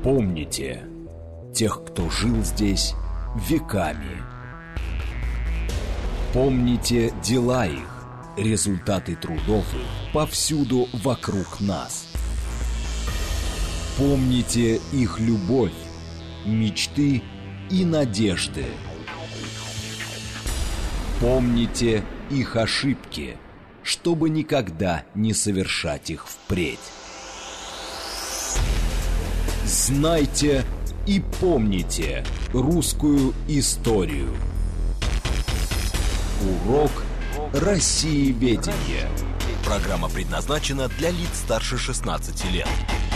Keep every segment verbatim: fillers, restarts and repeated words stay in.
Помните тех, кто жил здесь веками. Помните дела их, результаты трудов их повсюду вокруг нас. Помните их любовь, мечты и надежды. Помните их ошибки, чтобы никогда не совершать их впредь. Знайте и помните русскую историю. Урок Россиеведения. Программа предназначена для лиц старше шестнадцати лет.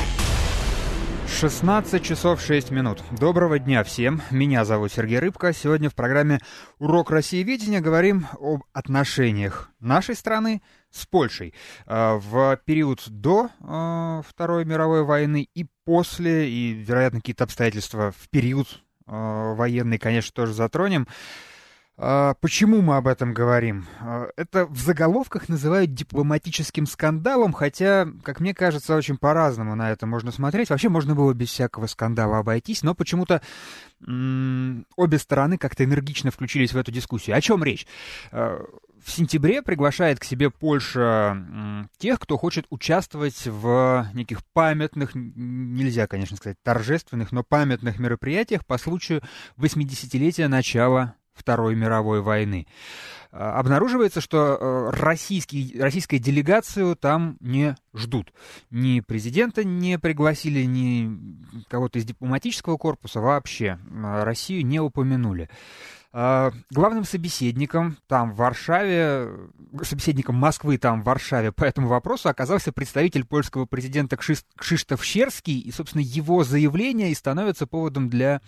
шестнадцать часов шесть минут. Доброго дня всем. Меня зовут Сергей Рыбко. Сегодня в программе «Урок Россиеведения» говорим об отношениях нашей страны с Польшей в период до Второй мировой войны и после, и, вероятно, какие-то обстоятельства в период военный, конечно, тоже затронем. Почему мы об этом говорим? Это в заголовках называют дипломатическим скандалом, хотя, как мне кажется, очень по-разному на это можно смотреть. Вообще можно было без всякого скандала обойтись, но почему-то м- обе стороны как-то энергично включились в эту дискуссию. О чем речь? В сентябре приглашает к себе Польша м, тех, кто хочет участвовать в неких памятных, нельзя, конечно сказать, торжественных, но памятных мероприятиях по случаю восьмидесятилетия начала Второй мировой войны. Обнаруживается, что российский, российскую делегацию там не ждут. Ни президента не пригласили, ни кого-то из дипломатического корпуса, вообще Россию не упомянули. Главным собеседником там в Варшаве, собеседником Москвы там в Варшаве по этому вопросу оказался представитель польского президента Кшиштоф Шерский, и, собственно, его заявление и становится поводом для...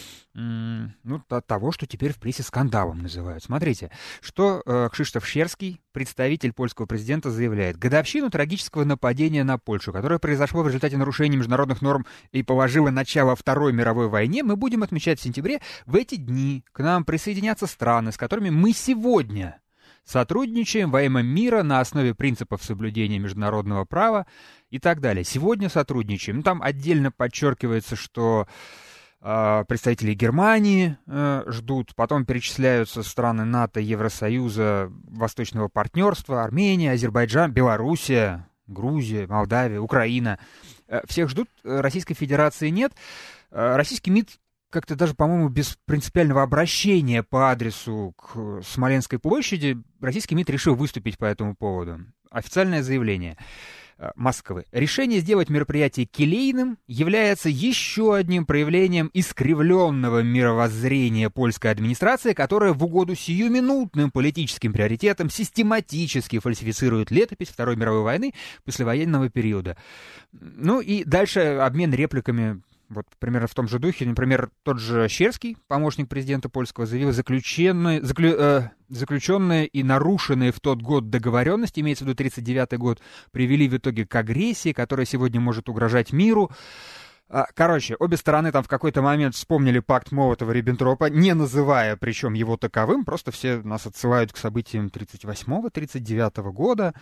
ну, того, что теперь в прессе скандалом называют. Смотрите, что э, Кшиштоф Шерский, представитель польского президента, заявляет. Годовщину трагического нападения на Польшу, которое произошло в результате нарушения международных норм и положило начало Второй мировой войне, мы будем отмечать в сентябре. В эти дни к нам присоединятся страны, с которыми мы сегодня сотрудничаем во имя мира на основе принципов соблюдения международного права и так далее. Сегодня сотрудничаем. Ну, там отдельно подчеркивается, что представители Германии э, ждут, потом перечисляются страны НАТО, Евросоюза, Восточного партнерства, Армения, Азербайджан, Белоруссия, Грузия, Молдавия, Украина. Э, всех ждут, Российской Федерации нет. Э, российский МИД как-то даже, по-моему, без принципиального обращения по адресу к Смоленской площади, российский МИД решил выступить по этому поводу. Официальное заявление Москвы. Решение сделать мероприятие келейным является еще одним проявлением искривленного мировоззрения польской администрации, которая в угоду сиюминутным политическим приоритетам систематически фальсифицирует летопись Второй мировой войны послевоенного периода. Ну и дальше обмен репликами. Вот примерно в том же духе, например, тот же Шерский, помощник президента польского, заявил, заключенные, заклю, э, заключенные и нарушенные в тот год договоренности, имеется в виду тридцать девятый год, привели в итоге к агрессии, которая сегодня может угрожать миру. Короче, обе стороны там в какой-то момент вспомнили пакт Молотова-Риббентропа, не называя причем его таковым, просто все нас отсылают к событиям тридцать восьмого тридцать девятого года.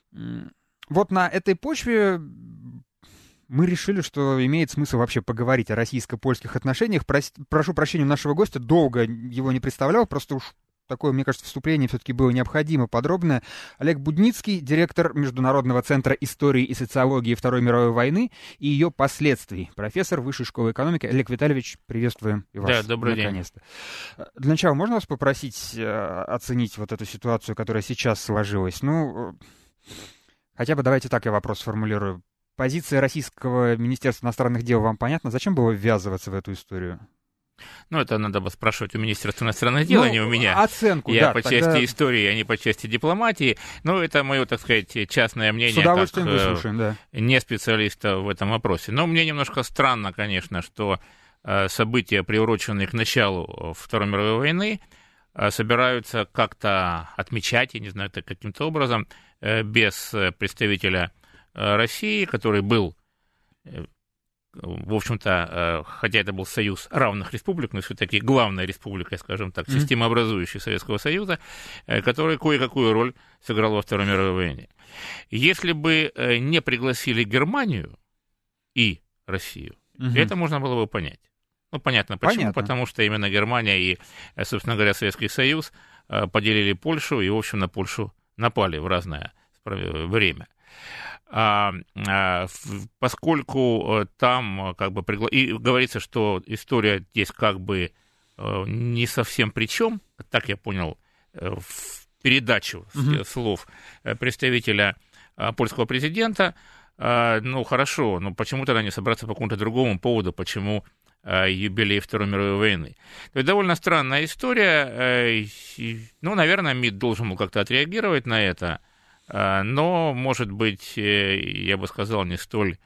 Вот на этой почве мы решили, что имеет смысл вообще поговорить о российско-польских отношениях. Прос... Прошу прощения у нашего гостя, долго его не представлял, просто уж такое, мне кажется, вступление все-таки было необходимо, подробное. Олег Будницкий, директор Международного центра истории и социологии Второй мировой войны и ее последствий, профессор Высшей школы экономики. Олег Витальевич, приветствуем и вас. Да, добрый наконец-то. День. Для начала можно вас попросить э, оценить вот эту ситуацию, которая сейчас сложилась? Ну, э, хотя бы давайте так я вопрос сформулирую. Позиция российского Министерства иностранных дел вам понятна? Зачем было ввязываться в эту историю? Ну, это надо бы спрашивать у Министерства иностранных дел, ну, а не у меня. Оценку, Я да, по тогда... части истории, а не по части дипломатии. Ну, это мое, так сказать, частное мнение, с удовольствием как выслушаем, да. не специалиста в этом вопросе. Но мне немножко странно, конечно, что события, приуроченные к началу Второй мировой войны, собираются как-то отмечать, я не знаю, это каким-то образом, без представителя России, который был, в общем-то, хотя это был союз равных республик, но все-таки главная республика, скажем так, mm-hmm. системообразующая Советского Союза, который кое-какую роль сыграл во Второй мировой войне. Если бы не пригласили Германию и Россию, Угу. И это можно было бы понять. Ну, понятно почему, понятно. Потому что именно Германия и, собственно говоря, Советский Союз поделили Польшу и, в общем, на Польшу напали в разное время. А, а, поскольку там как бы пригла... и говорится, что история здесь как бы не совсем при чем, так я понял в передачу угу. слов представителя польского президента, ну хорошо, но почему тогда не собраться по какому-то другому поводу, почему юбилей Второй мировой войны. То есть довольно странная история. Ну, наверное, МИД должен был как-то отреагировать на это, но, может быть, я бы сказал, не столь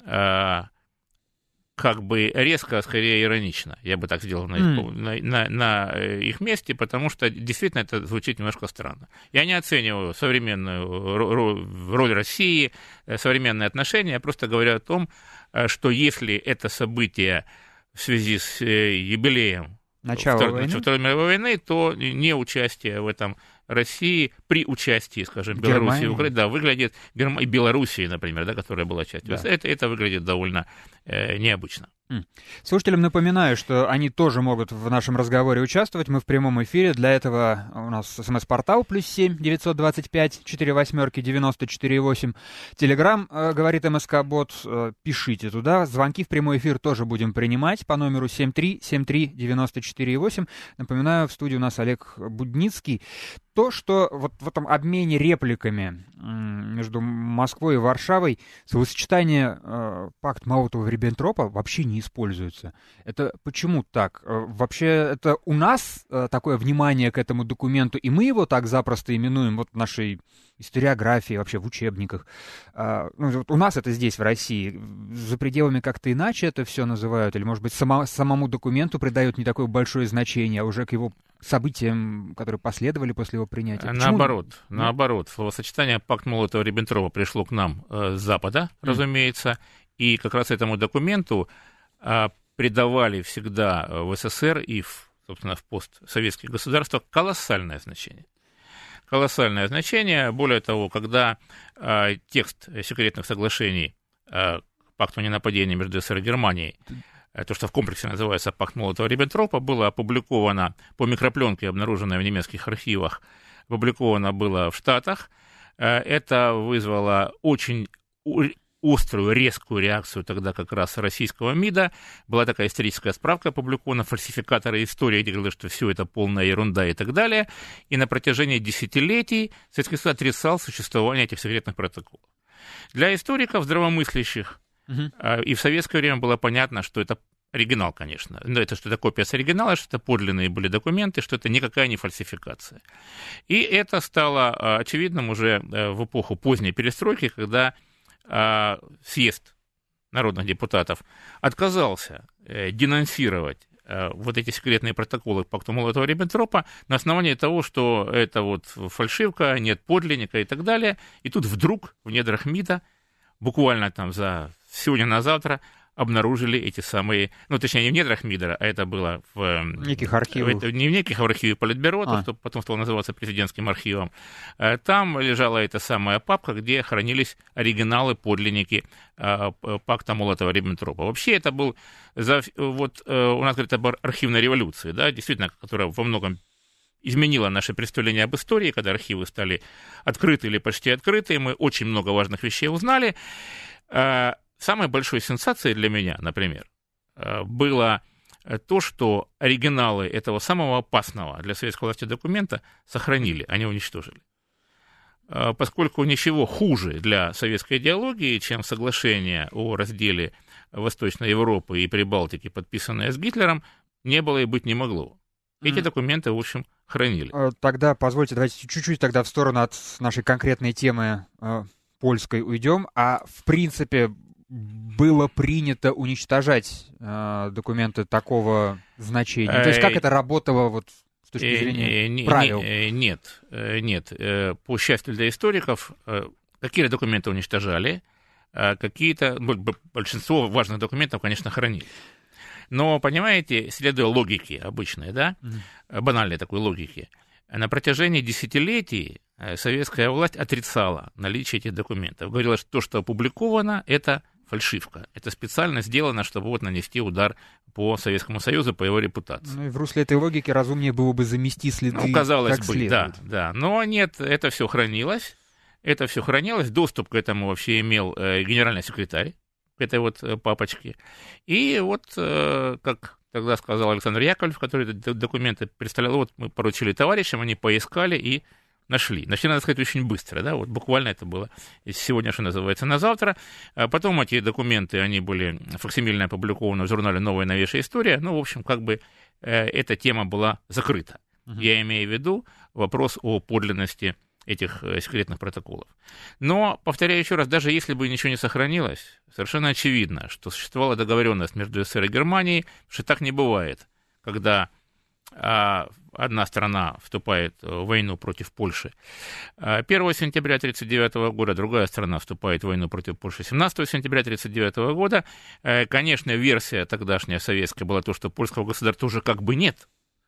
как бы резко, а скорее иронично. Я бы так сделал на их, mm. на, на, на их месте, потому что действительно это звучит немножко странно. Я не оцениваю современную роль России, современные отношения, я просто говорю о том, что если это событие в связи с юбилеем Второй, Второй мировой войны, то не участие в этом России при участии, скажем, Белоруссии и Украины, да, выглядит, и Белоруссии, например, да, которая была частью, да. это, это выглядит довольно э, необычно. Слушателям напоминаю, что они тоже могут в нашем разговоре участвовать. Мы в прямом эфире. Для этого у нас смс-портал плюс семь девятьсот двадцать пять четыре восьмерки девяносто четыре восемь. Телеграм, э, говорит МСК-бот, э, пишите туда. Звонки в прямой эфир тоже будем принимать по номеру семь три семь три девяносто четыре восемь. Напоминаю, в студии у нас Олег Будницкий. То, что вот в этом обмене репликами между Москвой и Варшавой словосочетание э, «пакт Молотова-Риббентропа» вообще не используется. Это почему так? Вообще это у нас э, такое внимание к этому документу, и мы его так запросто именуем вот в нашей историографии, вообще в учебниках. А, ну, вот у нас это здесь, в России. За пределами как-то иначе это все называют? Или, может быть, само, самому документу придают не такое большое значение, а уже к его событиям, которые последовали после его принятия? Почему? Наоборот, mm? наоборот. Словосочетание «пакт Молотова-Риббентропа» пришло к нам э, с Запада, mm. разумеется, и как раз этому документу э, придавали всегда в СССР и, в, собственно, в постсоветских государствах колоссальное значение. Колоссальное значение. Более того, когда э, текст секретных соглашений э, к пакту о ненападении между СССР и Германией, э, то, что в комплексе называется пакт Молотова-Риббентропа, было опубликовано по микропленке, обнаруженной в немецких архивах, опубликовано было в Штатах. Э, это вызвало очень острую, резкую реакцию тогда как раз российского МИДа. Была такая историческая справка опубликована, фальсификаторы истории, где говорили, что все это полная ерунда и так далее. И на протяжении десятилетий Советский Союз отрицал существование этих секретных протоколов. Для историков, здравомыслящих, uh-huh. и в советское время было понятно, что это оригинал, конечно. Но это что это копия с оригинала, что это подлинные были документы, что это никакая не фальсификация. И это стало очевидным уже в эпоху поздней перестройки, когда съезд народных депутатов отказался денонсировать вот эти секретные протоколы к пакту Молотова-Риббентропа на основании того, что это вот фальшивка, нет подлинника и так далее. И тут вдруг в недрах МИДа, буквально там за сегодня на завтра, обнаружили эти самые, ну, точнее, не в недрах МИДа, а это было в... неких архивах. В, не в неких, а в архиве Политбюро, а. то, потом стало называться президентским архивом. Там лежала эта самая папка, где хранились оригиналы, подлинники пакта Молотова-Риббентропа. Вообще это был... Вот у нас говорят об архивной революции, да, действительно, которая во многом изменила наше представление об истории, когда архивы стали открыты или почти открыты, и мы очень много важных вещей узнали. Самой большой сенсацией для меня, например, было то, что оригиналы этого самого опасного для советской власти документа сохранили, а не уничтожили. Поскольку ничего хуже для советской идеологии, чем соглашение о разделе Восточной Европы и Прибалтики, подписанное с Гитлером, не было и быть не могло. Эти mm-hmm. документы, в общем, хранили. Тогда, позвольте, давайте чуть-чуть тогда в сторону от нашей конкретной темы э, польской уйдем. А в принципе... было принято уничтожать э, документы такого значения? То есть как это работало вот, с точки зрения правил? Нет, нет. По счастью для историков, какие-то документы уничтожали, какие-то, большинство важных документов, конечно, хранили. Но, понимаете, следуя логике обычной, да, mm-hmm. банальной такой логике, на протяжении десятилетий советская власть отрицала наличие этих документов. Говорила, что то, что опубликовано, это фальшивка. Это специально сделано, чтобы вот нанести удар по Советскому Союзу, по его репутации. Ну и в русле этой логики разумнее было бы замести следы, ну, казалось как бы, следует. Да, да. Но нет, это все хранилось. Это все хранилось. Доступ к этому вообще имел э, генеральный секретарь к этой вот э, папочке. И вот, э, как тогда сказал Александр Яковлев, который эти документы представлял, вот мы поручили товарищам, они поискали и нашли. Нашли, надо сказать, очень быстро, да, вот буквально это было сегодня, что называется, на завтра. А потом эти документы, они были факсимильно опубликованы в журнале «Новая новейшая история». Ну, в общем, как бы э, эта тема была закрыта. Uh-huh. Я имею в виду вопрос о подлинности этих э, секретных протоколов. Но, повторяю еще раз, даже если бы ничего не сохранилось, совершенно очевидно, что существовала договоренность между СССР и Германией, что так не бывает, когда а одна страна вступает в войну против Польши первого сентября тысяча девятьсот тридцать девятого года, другая страна вступает в войну против Польши семнадцатого сентября тысяча девятьсот тридцать девятого года. Конечно, версия тогдашняя советская была то, что польского государства уже как бы нет,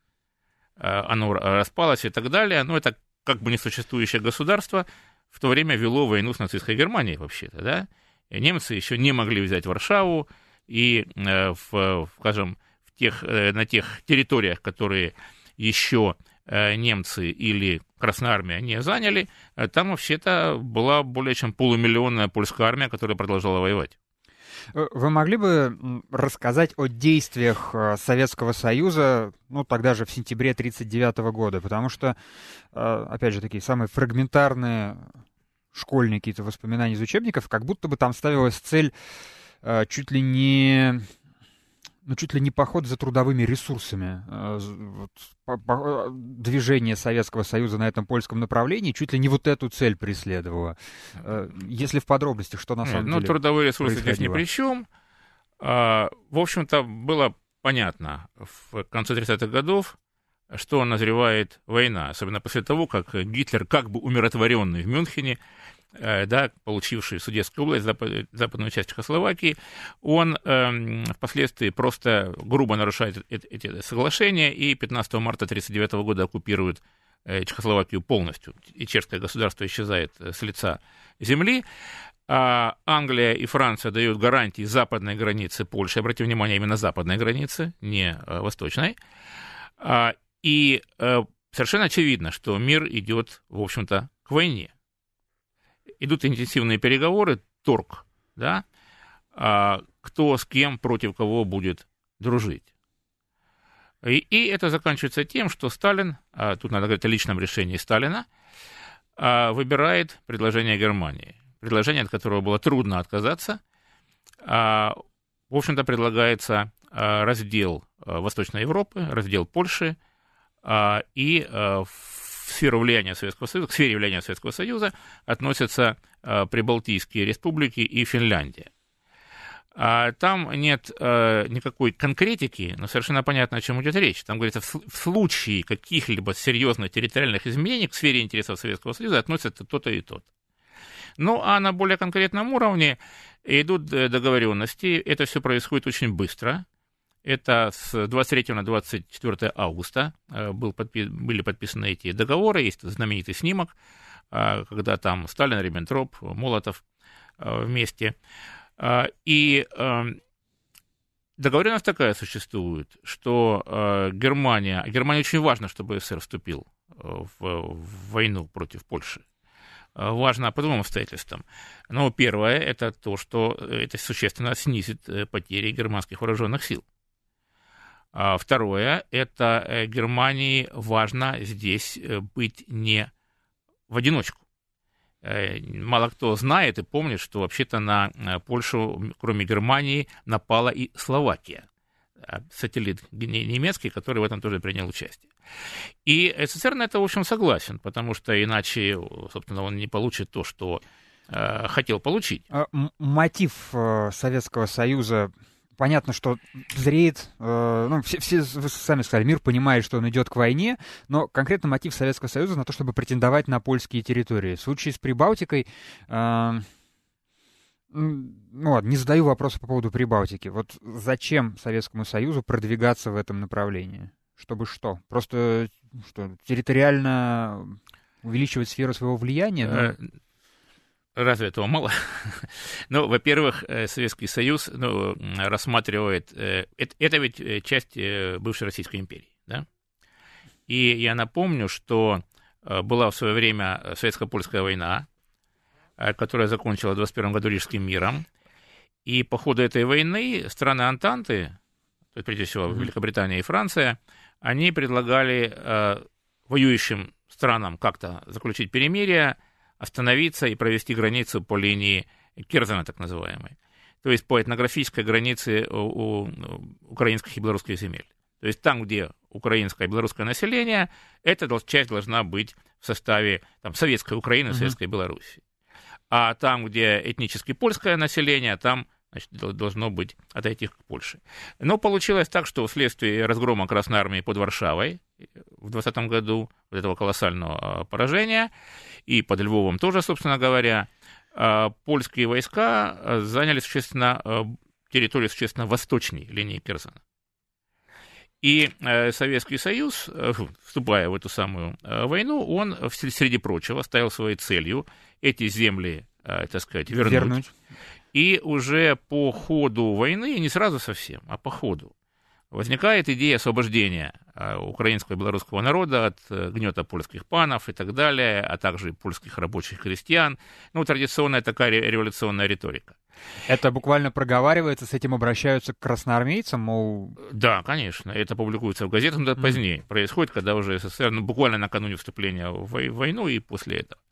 оно распалось и так далее, но это как бы несуществующее государство в то время вело войну с нацистской Германией вообще-то, да? Немцы еще не могли взять Варшаву, и, в, скажем, Тех, на тех территориях, которые еще немцы или Красная Армия не заняли, там вообще-то была более чем полумиллионная польская армия, которая продолжала воевать. Вы могли бы рассказать о действиях Советского Союза, ну, тогда же в сентябре тысяча девятьсот тридцать девятого года, потому что, опять же, такие самые фрагментарные школьные какие-то воспоминания из учебников, как будто бы там ставилась цель чуть ли не... ну, чуть ли не поход за трудовыми ресурсами. Вот, по, по, движение Советского Союза на этом польском направлении чуть ли не вот эту цель преследовало. Если в подробностях, что на самом ну, деле Ну, трудовые ресурсы здесь ни при чем. В общем-то, было понятно в конце тридцатых годов, что назревает война, особенно после того, как Гитлер, как бы умиротворенный в Мюнхене, да, получивший Судетскую область, запад, западную часть Чехословакии, он э, впоследствии просто грубо нарушает эти, эти соглашения и пятнадцатого марта тысяча девятьсот тридцать девятого года оккупирует э, Чехословакию полностью, и чешское государство исчезает с лица земли. А Англия и Франция дают гарантии западной границы Польши, обратите внимание, именно западной границы, не э, восточной, а, и э, совершенно очевидно, что мир идет, в общем-то, к войне. Идут интенсивные переговоры, торг, да, а, кто с кем, против кого будет дружить. И, и это заканчивается тем, что Сталин, а, тут надо говорить о личном решении Сталина, а, выбирает предложение Германии. Предложение, от которого было трудно отказаться. А, в общем-то, предлагается а, раздел а, Восточной Европы, раздел Польши а, и а, в сферу влияния Советского Союза, к сфере влияния Советского Союза относятся а, Прибалтийские республики и Финляндия. А, там нет а, никакой конкретики, но совершенно понятно, о чем идет речь. Там говорится, в, в случае каких-либо серьезных территориальных изменений к сфере интересов Советского Союза относятся то-то и то-то. Ну, а на более конкретном уровне идут договоренности. Это все происходит очень быстро. Это с двадцать третьего на двадцать четвёртое августа был подпи- были подписаны эти договоры. Есть знаменитый снимок, когда там Сталин, Риббентроп, Молотов вместе. И договоренность такая существует, что Германия... Германии очень важно, чтобы СССР вступил в, в войну против Польши. Важно по двум обстоятельствам. Но первое, это то, что это существенно снизит потери германских вооруженных сил. А второе, это Германии важно здесь быть не в одиночку. Мало кто знает и помнит, что вообще-то на Польшу, кроме Германии, напала и Словакия. Сателлит немецкий, который в этом тоже принял участие. И СССР на это, в общем, согласен, потому что иначе, собственно, он не получит то, что э, хотел получить. Мотив э, Советского Союза, понятно, что зреет, э, ну, все, все, вы сами сказали, мир понимает, что он идет к войне, но конкретно мотив Советского Союза на то, чтобы претендовать на польские территории. В случае с Прибалтикой... Э, Ну ладно, не задаю вопроса по поводу Прибалтики. Вот зачем Советскому Союзу продвигаться в этом направлении? Чтобы что? Просто что, территориально увеличивать сферу своего влияния? Э, Разве этого мало? Ну, во-первых, Советский Союз ну, рассматривает... Это, это ведь часть бывшей Российской империи, да? И я напомню, что была в свое время Советско-Польская война, которая закончилась в двадцать первом году Рижским миром. И по ходу этой войны страны Антанты, то есть, прежде всего, Великобритания и Франция, они предлагали э, воюющим странам как-то заключить перемирие, остановиться и провести границу по линии Керзена, так называемой. То есть по этнографической границе у, у украинских и белорусских земель. То есть там, где украинское и белорусское население, эта часть должна быть в составе там, советской Украины, uh-huh. советской Белоруссии. А там, где этнически польское население, там значит, должно быть отойти к Польше. Но получилось так, что вследствие разгрома Красной Армии под Варшавой в двадцатом году, вот этого колоссального поражения, и под Львовом тоже, собственно говоря, польские войска заняли существенно территорию существенно восточней линии Керзена. И Советский Союз, вступая в эту самую войну, он, среди прочего, ставил своей целью эти земли, так сказать, вернуть. вернуть. И уже по ходу войны, не сразу совсем, а по ходу, возникает идея освобождения украинского и белорусского народа от гнета польских панов и так далее, а также польских рабочих крестьян. Ну, традиционная такая революционная риторика. Это буквально проговаривается, с этим обращаются к красноармейцам, мол... Да, конечно, это публикуется в газетах, но это mm. позднее происходит, когда уже СССР, ну, буквально накануне вступления в войну и после этого.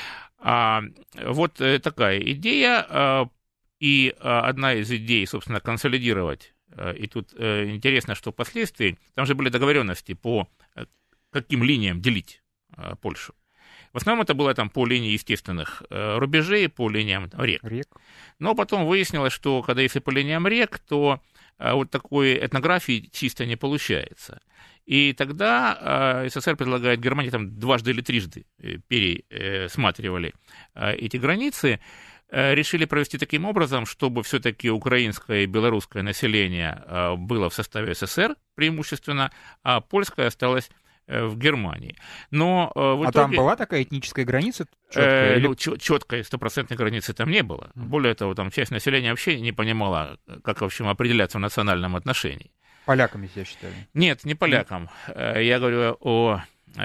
А, вот такая идея, а, и одна из идей, собственно, консолидировать, и тут а, интересно, что впоследствии, там же были договоренности по каким линиям делить а, Польшу. В основном это было там по линии естественных э, рубежей, по линиям там, рек. рек. Но потом выяснилось, что когда если по линиям рек, то э, вот такой этнографии чисто не получается. И тогда э, СССР предлагает Германии, там дважды или трижды пересматривали э, эти границы, э, решили провести таким образом, чтобы все-таки украинское и белорусское население э, было в составе СССР преимущественно, а польское осталось в Германии. Но в итоге... А там была такая этническая граница? Чёткая, э, или... ну, четкой стопроцентной границы там не было. Mm. Более того, там часть населения вообще не понимала, как, в общем, определяться в национальном отношении. Поляками себя считали? Нет, не полякам. Mm. Я говорю о,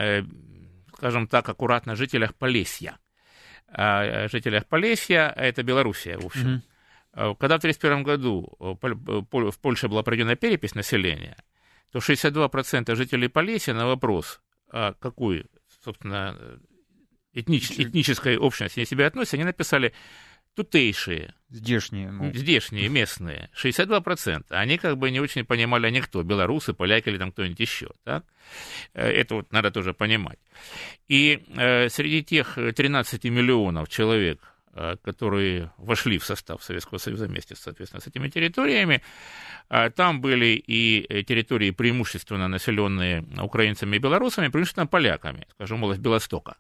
скажем так, аккуратно, жителях Полесья. О жителях Полесья, это Белоруссия, в общем. Mm. Когда в тысяча девятьсот тридцать первом году в Польше была проведена перепись населения, то шестьдесят два процента жителей Полесья на вопрос, а какой, собственно, этнич, этнической общности они себя относятся, они написали тутейшие. Здешние. Ну. Здешние, местные. шестьдесят два процента. Они как бы не очень понимали, они кто, белорусы, поляки или там кто-нибудь еще. Так? Это вот надо тоже понимать. И э, среди тех тринадцати миллионов человек, которые вошли в состав Советского Союза вместе, соответственно, с этими территориями. Там были и территории преимущественно населенные украинцами и белорусами, преимущественно поляками, скажем, область Белостока.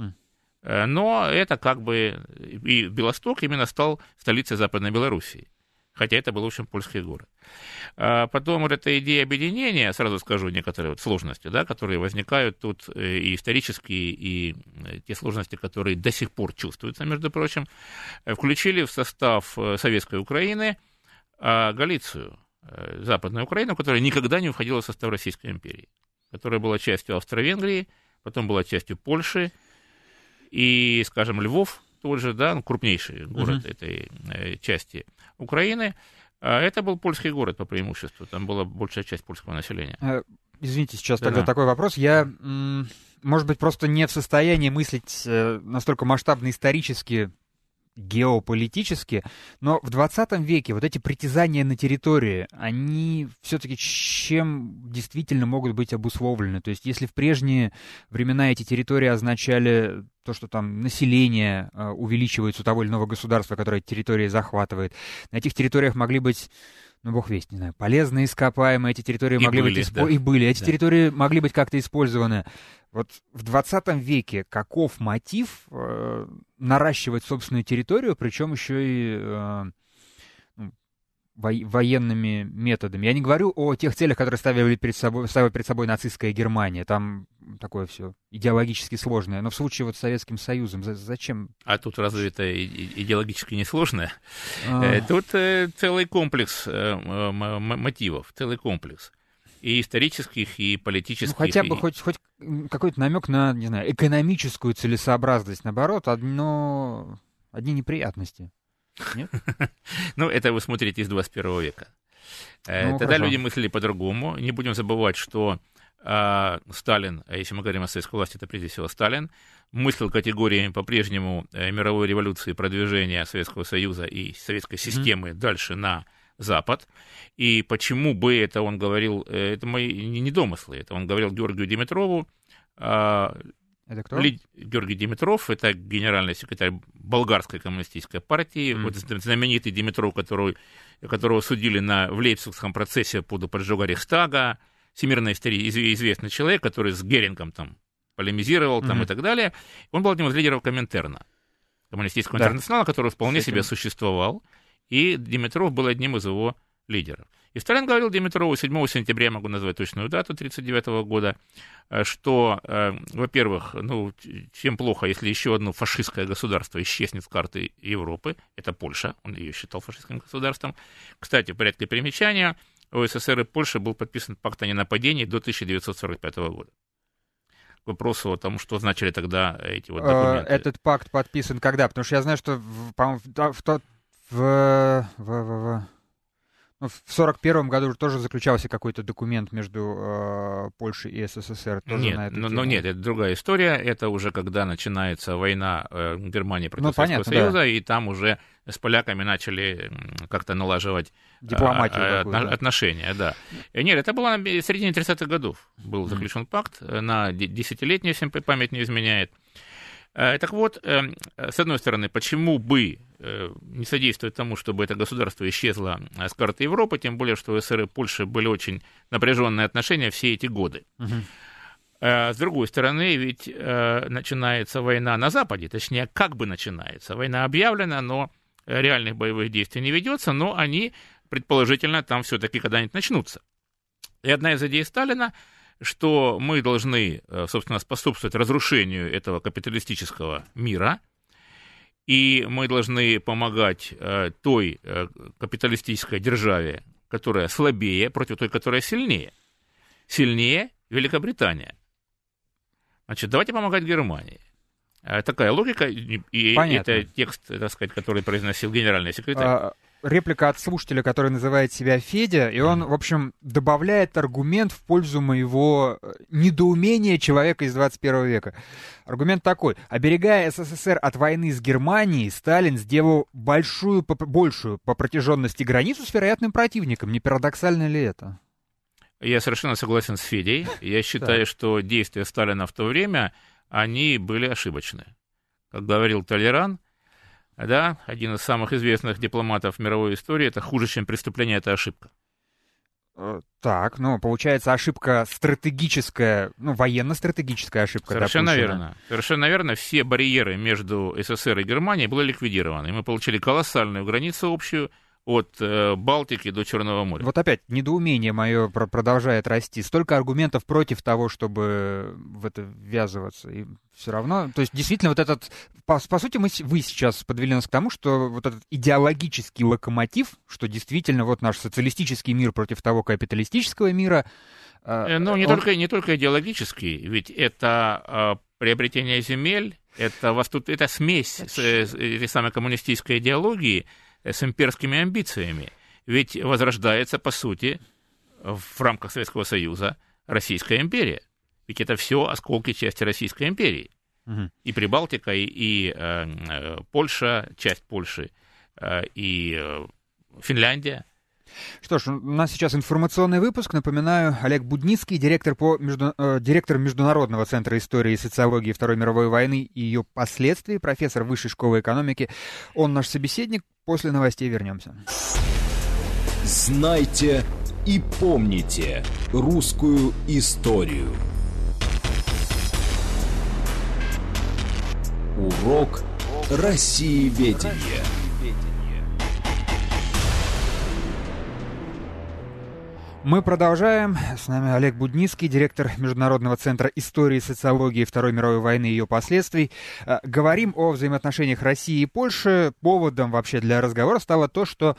Mm. Но это как бы... И Белосток именно стал столицей Западной Белоруссии, хотя это был, в общем, польский город. Потом вот эта идея объединения, сразу скажу некоторые вот сложности, да, которые возникают тут, и исторические, и те сложности, которые до сих пор чувствуются, между прочим, включили в состав Советской Украины Галицию, Западную Украину, которая никогда не входила в состав Российской империи, которая была частью Австро-Венгрии, потом была частью Польши, и, скажем, Львов, тот же, да, крупнейший город uh-huh. этой части Украины, это был польский город по преимуществу, там была большая часть польского населения. Извините, сейчас да, тогда да. такой вопрос. Я, может быть, просто не в состоянии мыслить настолько масштабно исторически, геополитически, но в двадцатом веке вот эти притязания на территории, они все-таки чем действительно могут быть обусловлены? То есть если в прежние времена эти территории означали то, что там население э, увеличивается у того или иного государства, которое эти территории захватывает, на этих территориях могли быть, ну, бог весть, не знаю, полезные ископаемые, эти территории и могли были, быть... Испо... Да. И были. Эти да. территории могли быть как-то использованы. Вот в двадцатом веке каков мотив э, наращивать собственную территорию, причем еще и э, военными методами. Я не говорю о тех целях, которые ставили перед собой, ставила перед собой нацистская Германия. Там такое все идеологически сложное. Но в случае вот с Советским Союзом зачем? А тут разве это идеологически несложное? А... Тут целый комплекс мотивов, целый комплекс. И исторических, и политических. Ну, хотя бы и... хоть, хоть какой-то намек на, не знаю, экономическую целесообразность. Наоборот, одно... одни неприятности. Нет? Ну, это вы смотрите из двадцать первого века. Ну, Тогда хорошо. Люди мыслили по-другому. Не будем забывать, что э, Сталин, а если мы говорим о советской власти, это прежде всего Сталин, мыслил категориями по-прежнему э, мировой революции, продвижения Советского Союза и советской системы mm-hmm. дальше на Запад. И почему бы это он говорил, э, это мои не домыслы, это он говорил Георгию Димитрову. Э, Это кто? Ли... Георгий Димитров, это генеральный секретарь Болгарской коммунистической партии, mm. вот знаменитый Димитров, которого, которого судили на, в Лейпцигском процессе по поджогу Рейхстага, всемирно известный человек, который с Герингом там полемизировал там, mm-hmm. и так далее. Он был одним из лидеров Коминтерна, коммунистического да. интернационала, который вполне себе существовал, и Димитров был одним из его лидеров. И Сталин говорил Димитрову седьмого сентября, я могу назвать точную дату, тысяча девятьсот тридцать девятого года, что, э, во-первых, ну, чем плохо, если еще одно фашистское государство исчезнет с карты Европы, это Польша, он ее считал фашистским государством. Кстати, в порядке примечания, у СССР и Польши был подписан пакт о ненападении до тысяча девятьсот сорок пятого года. К вопросу о том, что значили тогда эти вот документы. Этот пакт подписан когда? Потому что я знаю, что, по-моему, в, в, в, в, в Ну, в сорок первом году тоже заключался какой-то документ между э, Польшей и СССР. Тоже нет, на эту но, тему. но нет, это другая история. Это уже когда начинается война э, Германии против ну, Советского понятно, Союза, да. и там уже с поляками начали как-то налаживать дипломатию э, такую, э, да. отношения. Да. Нет, это было в середине тридцатых годов. Был заключен mm-hmm. пакт на десятилетний, если память не изменяет. Так вот, с одной стороны, почему бы не содействовать тому, чтобы это государство исчезло с карты Европы, тем более, что у СССР и Польши были очень напряженные отношения все эти годы. Uh-huh. С другой стороны, ведь начинается война на Западе, точнее, как бы начинается. Война объявлена, но реальных боевых действий не ведется, но они, предположительно, там все-таки когда-нибудь начнутся. И одна из идей Сталина, что мы должны, собственно, способствовать разрушению этого капиталистического мира, и мы должны помогать той капиталистической державе, которая слабее, против той, которая сильнее. Сильнее Великобритания. Значит, давайте помогать Германии. Такая логика, и понятно. Это текст, так сказать, который произносил генеральный секретарь. А... Реплика от слушателя, который называет себя Федя, и он, в общем, добавляет аргумент в пользу моего недоумения человека из двадцать первого века. Аргумент такой. Оберегая СССР от войны с Германией, Сталин сделал большую, большую по протяженности границу с вероятным противником. Не парадоксально ли это? Я совершенно согласен с Федей. Я считаю, что действия Сталина в то время, они были ошибочны. Как говорил Толеран, да, один из самых известных дипломатов мировой истории, это хуже, чем преступление, это ошибка. Так, ну, получается, ошибка стратегическая, ну, военно-стратегическая ошибка. Совершенно допущена. верно. Совершенно верно. Все барьеры между СССР и Германией были ликвидированы. И мы получили колоссальную границу общую от э, Балтики до Черного моря. Вот опять недоумение мое продолжает расти. Столько аргументов против того, чтобы в это ввязываться. И все равно, то есть действительно вот этот, по, по сути, мы, вы сейчас подвели нас к тому, что вот этот идеологический локомотив, что действительно вот наш социалистический мир против того капиталистического мира. Э, ну, не, он... только, не только идеологический, ведь это э, приобретение земель, это, это смесь с, с этой самой коммунистической идеологии с имперскими амбициями. Ведь возрождается, по сути, в рамках Советского Союза Российская империя. Ведь это все осколки части Российской империи. Угу. И Прибалтика, и, и э, Польша, часть Польши, э, и э, Финляндия. Что ж, у нас сейчас информационный выпуск. Напоминаю, Олег Будницкий, директор, по между... э, директор Международного центра истории и социологии Второй мировой войны и ее последствий, профессор Высшей школы экономики. Он наш собеседник. После новостей вернемся. Знайте и помните русскую историю. Урок Россиеведения. Мы продолжаем. С нами Олег Будницкий, директор Международного центра истории и социологии Второй мировой войны и ее последствий. Говорим о взаимоотношениях России и Польши. Поводом вообще для разговора стало то, что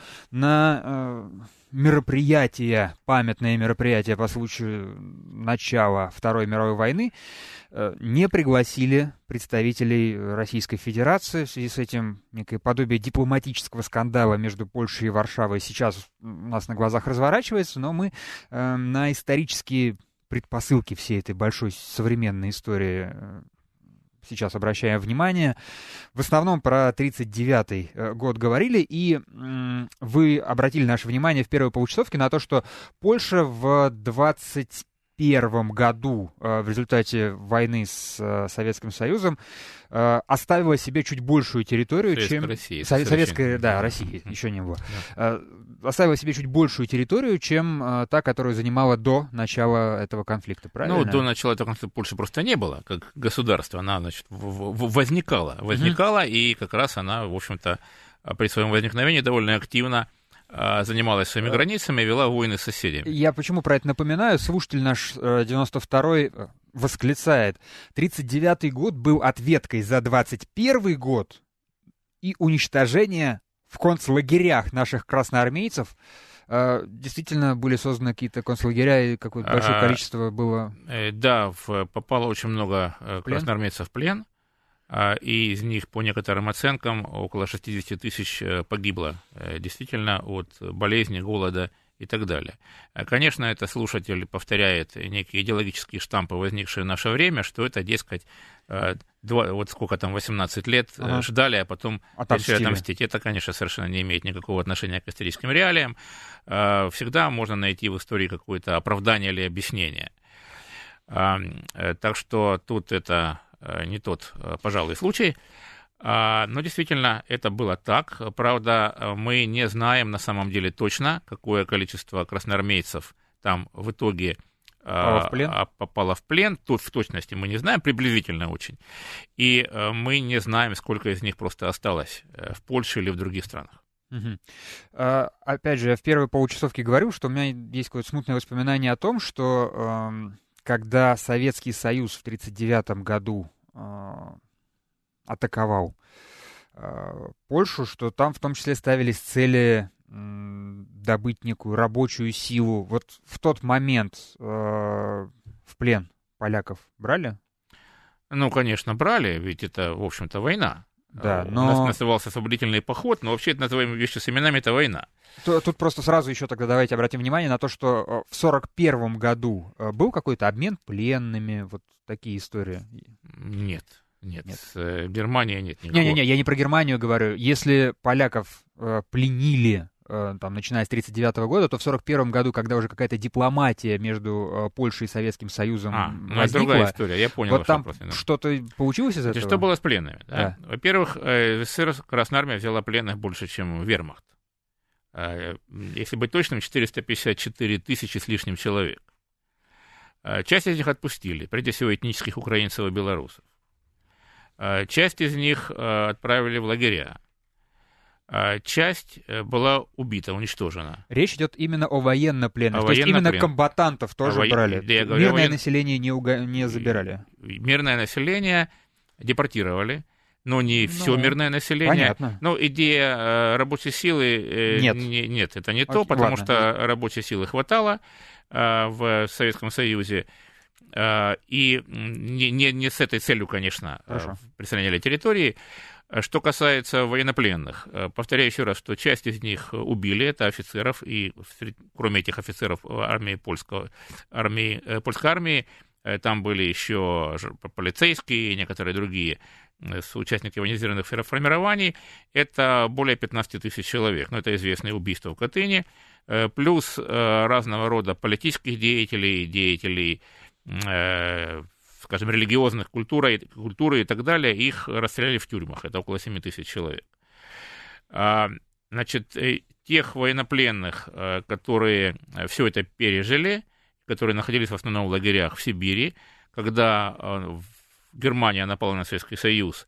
на мероприятия, памятные мероприятия по случаю начала Второй мировой войны не пригласили представителей Российской Федерации. В связи с этим некое подобие дипломатического скандала между Польшей и Варшавой сейчас у нас на глазах разворачивается, но мы э, на исторические предпосылки всей этой большой современной истории э, сейчас обращаем внимание. В основном про тридцать девятый год говорили, и э, вы обратили наше внимание в первой получасовке на то, что Польша в двадцать первом году э, в результате войны с э, Советским Союзом э, оставила себе чуть большую территорию, Советская чем... Россия, Со- Советская, да, Россия, еще не было. Да. Э, оставила себе чуть большую территорию, чем э, та, которую занимала до начала этого конфликта, правильно? Ну, до начала этого конфликта Польши просто не было, как государство. Она, значит, в- в- возникала, возникала, mm-hmm. и как раз она, в общем-то, при своем возникновении довольно активно занималась своими границами и вела войны с соседями. Я почему про это напоминаю? Слушатель наш девяносто второй восклицает: тридцать девятый год был ответкой за двадцать первый год и уничтожение в концлагерях наших красноармейцев. Действительно были созданы какие-то концлагеря, и какое-то большое а, количество было... Да, в, попало очень много плен? красноармейцев в плен. И из них, по некоторым оценкам, около шестьдесят тысяч погибло действительно от болезни, голода и так далее. Конечно, это слушатель повторяет некие идеологические штампы, возникшие в наше время, что это, дескать, два, вот сколько там, восемнадцать лет ага. ждали, а потом решили отомстить. Это, конечно, совершенно не имеет никакого отношения к историческим реалиям. Всегда можно найти в истории какое-то оправдание или объяснение. Так что тут это... не тот, пожалуй, случай. Но действительно, это было так. Правда, мы не знаем на самом деле точно, какое количество красноармейцев там в итоге попало в плен, попало в плен. Тут в точности мы не знаем, приблизительно очень. И мы не знаем, сколько из них просто осталось в Польше или в других странах. Угу. А, опять же, я в первой получасовке говорил, что у меня есть какое-то смутное воспоминание о том, что... Эм... когда Советский Союз в тысяча девятьсот тридцать девятом году э, атаковал э, Польшу, что там в том числе ставились цели э, добыть некую рабочую силу. Вот в тот момент э, в плен поляков брали? Ну, конечно, брали, ведь это, в общем-то, война. Да, но... У нас назывался освободительный поход, но вообще это называем вещи с именами, это война. Тут просто сразу еще тогда давайте обратим внимание на то, что в сорок первом году был какой-то обмен пленными, вот такие истории. Нет, нет, нет. С Германией нет никакого. Не-не-не, я не про Германию говорю. Если поляков э, пленили, э, там, начиная с тридцать девятого года, то в сорок первом году, когда уже какая-то дипломатия между э, Польшей и Советским Союзом а, возникла... Ну, это другая история, я понял. Вот там вопрос, да. что-то получилось из этого? Что было с пленными? Да. Да? Во-первых, в СССР Красная Армия взяла пленных больше, чем Вермахт. Если быть точным, четыреста пятьдесят четыре тысячи с лишним человек. Часть из них отпустили, прежде всего этнических украинцев и белорусов. Часть из них отправили в лагеря. Часть была убита, уничтожена. Речь идет именно о военнопленных. О То есть именно военнопленных. комбатантов тоже О во... брали. Я говорю, Мирное воен... население не, уга... не забирали. Мирное население депортировали. Но не ну, все мирное население. Понятно. Но идея э, рабочей силы... Э, нет. Не, нет, это не Окей, то, потому ладно. что рабочей силы хватало э, в Советском Союзе. Э, и не, не, не с этой целью, конечно, э, присоединяли территории. Что касается военнопленных, э, повторяю еще раз, что часть из них убили, это офицеров, и кроме этих офицеров армии польского, армии, э, польской армии, э, там были еще полицейские и некоторые другие с участниками военизированных формирований, это более пятнадцать тысяч человек. Но это известные убийства в Катыни, плюс разного рода политических деятелей, деятелей, скажем, религиозных, культуры, культуры и так далее, их расстреляли в тюрьмах. Это около семь тысяч человек. Значит, тех военнопленных, которые все это пережили, которые находились в основном в лагерях в Сибири, когда Германия напала на Советский Союз,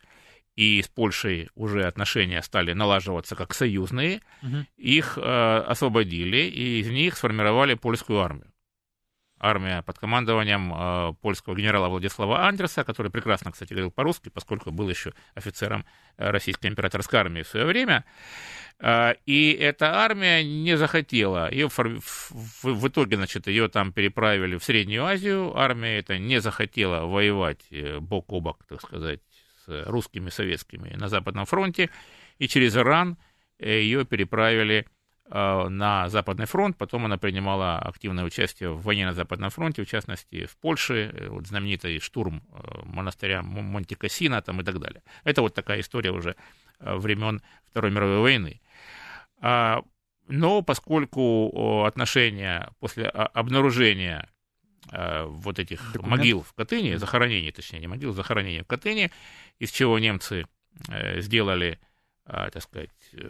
и с Польшей уже отношения стали налаживаться как союзные, угу. их э, освободили, и из них сформировали польскую армию. Армия под командованием э, польского генерала Владислава Андерса, который прекрасно, кстати, говорил по-русски, поскольку был еще офицером Российской императорской армии в свое время. Э, и эта армия не захотела. Ее в, в, в итоге, значит, ее там переправили в Среднюю Азию. Армия эта не захотела воевать бок о бок, так сказать, с русскими, советскими на Западном фронте. И через Иран ее переправили на Западный фронт, потом она принимала активное участие в войне на Западном фронте, в частности, в Польше, вот знаменитый штурм монастыря Монте-Кассино там и так далее. Это вот такая история уже времен Второй мировой войны. Но поскольку отношения после обнаружения вот этих Документ. могил в Катыни, захоронений, точнее, не могил, захоронений в Катыни, из чего немцы сделали, так сказать,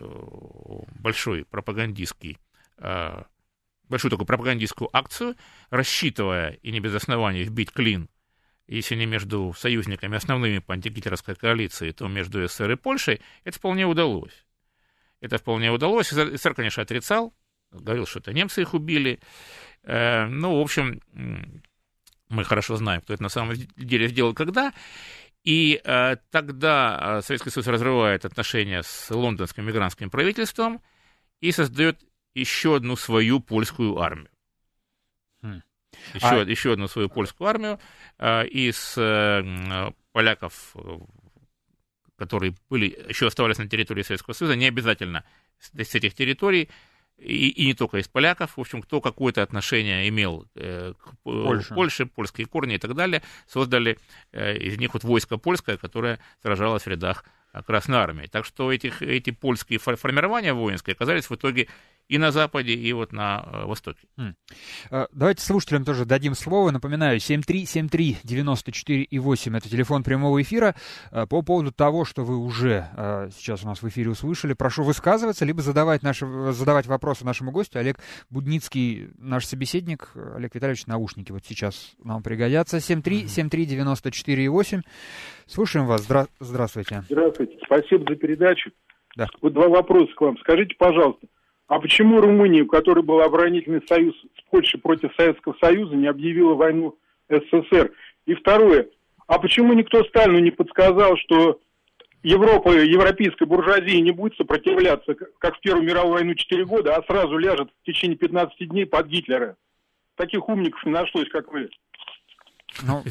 большой пропагандистский, большую такую пропагандистскую акцию, рассчитывая, и не без оснований, вбить клин, если не между союзниками, основными по антигитлеровской коалиции, то между СССР и Польшей, это вполне удалось. Это вполне удалось. СССР, конечно, отрицал, говорил, что это немцы их убили. Ну, в общем, мы хорошо знаем, кто это на самом деле сделал, когда. И э, тогда Советский Союз разрывает отношения с лондонским мигрантским правительством и создает еще одну свою польскую армию. Хм. Еще, а... еще одну свою польскую армию э, из э, поляков, которые были, еще оставались на территории Советского Союза, не обязательно с, с этих территорий, и, и не только из поляков, в общем, кто какое-то отношение имел э, к Польше. Польше, польские корни и так далее, создали э, из них вот войско польское, которое сражалось в рядах Красной Армии. Так что этих, эти польские формирования воинские оказались в итоге и на Западе, и вот на э, Востоке. Mm. Давайте слушателям тоже дадим слово. Напоминаю, семь три семь три девяносто четыре восемь это телефон прямого эфира. По поводу того, что вы уже сейчас у нас в эфире услышали, прошу высказываться, либо задавать, наши, задавать вопросы нашему гостю. Олег Будницкий, наш собеседник. Олег Витальевич, наушники вот сейчас нам пригодятся. семь три семь три девяносто четыре восемь. Слушаем вас. Здра... Здравствуйте. Здравствуйте. Спасибо за передачу. Да. Вот два вопроса к вам. Скажите, пожалуйста, а почему Румыния, у которой был оборонительный союз с Польшей против Советского Союза, не объявила войну СССР? И второе, а почему никто Сталину не подсказал, что Европа, европейская буржуазия не будет сопротивляться, как в Первую мировую войну четыре года, а сразу ляжет в течение пятнадцати дней под Гитлера? Таких умников не нашлось, как вы. Ну...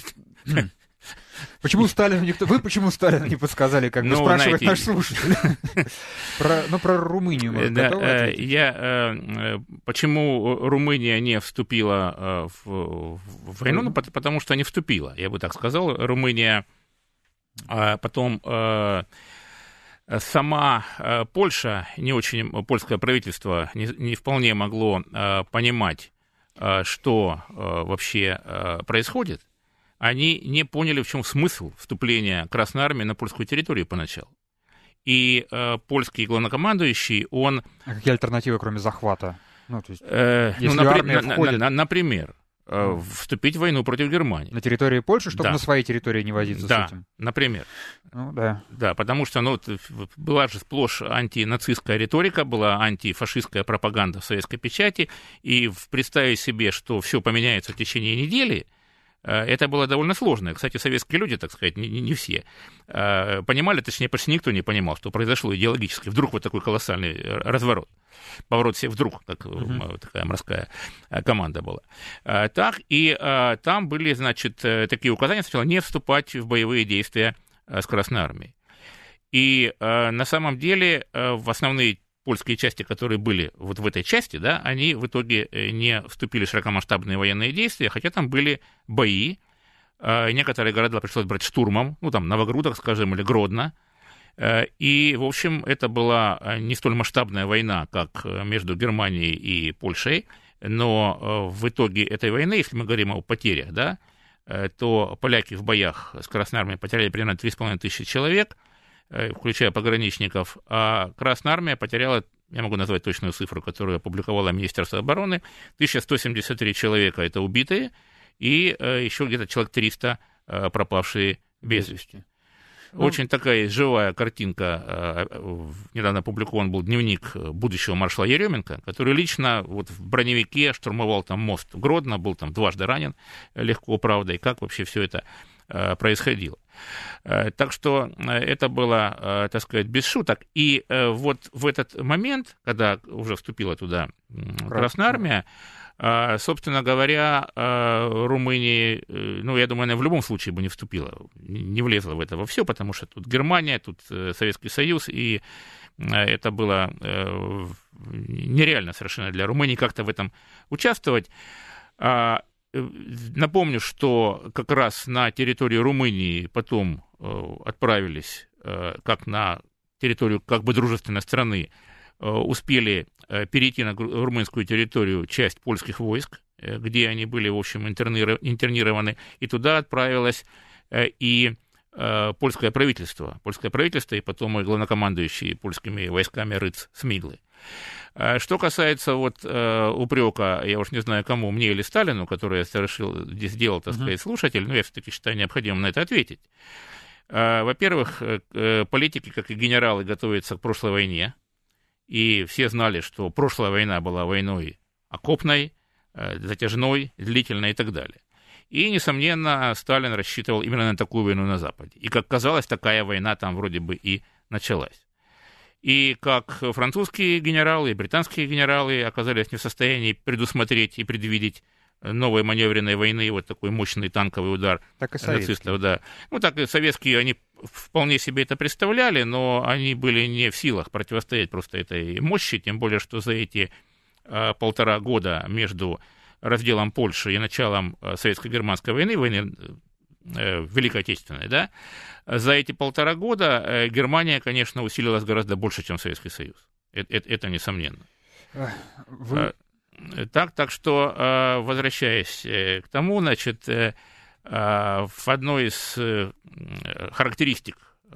Почему Сталину никто... Вы почему Сталину не подсказали, как бы ну, спрашивает знаете... наш слушатель? про, ну, про Румынию, может, да, готовы я, э, Почему Румыния не вступила в, в войну? Ну, потому что не вступила, я бы так сказал. Румыния, а потом... Э, Сама Польша, не очень польское правительство не, не вполне могло э, понимать, э, что э, вообще э, происходит. Они не поняли, в чем смысл вступления Красной Армии на польскую территорию поначалу. И э, польский главнокомандующий, он... А какие альтернативы, кроме захвата? Ну, то есть, э, ну, напри- на, входит... на, на, например, э, mm. вступить в войну против Германии. На территории Польши, чтобы да. на своей территории не возиться да, с этим? Да, например. Ну, да. Да, потому что ну, была же сплошь антинацистская риторика, была антифашистская пропаганда в советской печати, и представить себе, что все поменяется в течение недели, это было довольно сложно. Кстати, советские люди, так сказать, не, не все понимали, точнее, почти никто не понимал, что произошло идеологически. Вдруг вот такой колоссальный разворот. Поворот всех вдруг, как uh-huh. такая морская команда была. Так, и там были, значит, такие указания сначала не вступать в боевые действия с Красной Армией. И на самом деле в основные польские части, которые были вот в этой части, да, они в итоге не вступили в широкомасштабные военные действия, хотя там были бои, некоторые города пришлось брать штурмом, ну, там, Новогрудок, скажем, или Гродно, и, в общем, это была не столь масштабная война, как между Германией и Польшей, но в итоге этой войны, если мы говорим о потерях, да, то поляки в боях с Красной Армией потеряли примерно три с половиной тысячи человек, включая пограничников, а Красная Армия потеряла, я могу назвать точную цифру, которую опубликовало Министерство обороны, тысяча сто семьдесят три человека это убитые, и еще где-то человек триста пропавшие без вести. Очень такая живая картинка. Недавно опубликован был дневник будущего маршала Еременко, который лично вот в броневике штурмовал там мост Гродно, был там дважды ранен, легко, правда, и как вообще все это происходило. Так что это было, так сказать, без шуток. И вот в этот момент, когда уже вступила туда Красная Армия, собственно говоря, Румыния, ну, я думаю, она в любом случае бы не вступила, не влезла в это во все, потому что тут Германия, тут Советский Союз, и это было нереально совершенно для Румынии как-то в этом участвовать. Напомню, что как раз на территорию Румынии потом отправились, как на территорию как бы дружественной страны, успели перейти на румынскую территорию часть польских войск, где они были, в общем, интернированы, и туда отправилось и польское правительство. Польское правительство и потом и главнокомандующий польскими войсками Рыц Смиглы. Что касается вот упрека, я уж не знаю кому, мне или Сталину, который совершил, сделал, так сказать, слушатель, но я все-таки считаю необходимым на это ответить. Во-первых, политики, как и генералы, готовятся к прошлой войне, и все знали, что прошлая война была войной окопной, затяжной, длительной и так далее. И, несомненно, Сталин рассчитывал именно на такую войну на Западе. И, как казалось, такая война там вроде бы и началась. И как французские генералы и британские генералы оказались не в состоянии предусмотреть и предвидеть новой маневренной войны, вот такой мощный танковый удар так и нацистов. Да. Ну, так и советские, они вполне себе это представляли, но они были не в силах противостоять просто этой мощи, тем более, что за эти а, полтора года между разделом Польши и началом советско-германской войны, войны э, Великой Отечественной, да, за эти полтора года э, Германия, конечно, усилилась гораздо больше, чем Советский Союз. Это, это, это несомненно. Вы... Так, так что, возвращаясь к тому, значит, в одной из характеристик